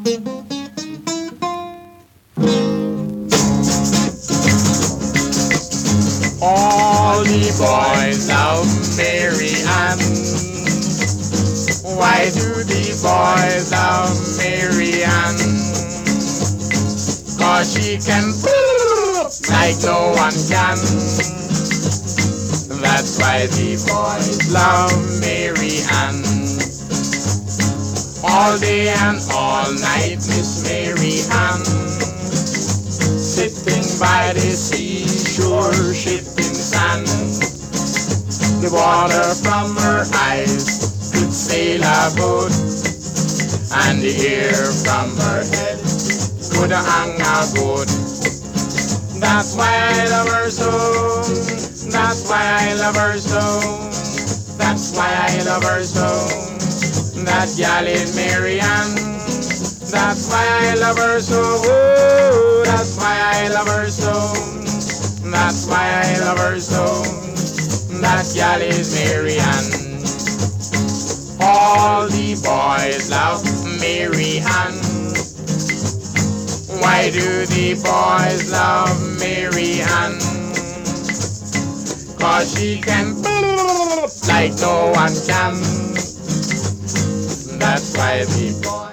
All the boys love Mary Ann. Why do the boys love Mary Ann? 'Cause she can like no one can. That's why the boys love Mary Ann. All day and all night, Miss Mary Ann, sitting by the seashore, shipping sand. The water from her eyes could sail a boat, and the hair from her head could hang a goat. That's why I love her so. That's why I love her so. That's why I love her so. That gal is Mary Ann. That's why I love her so. Oh, that's why I love her so. That's why I love her so. That gal is Mary Ann. All the boys love Mary Ann. Why do the boys love Mary Ann? 'Cause she can like no one can. That's why the boys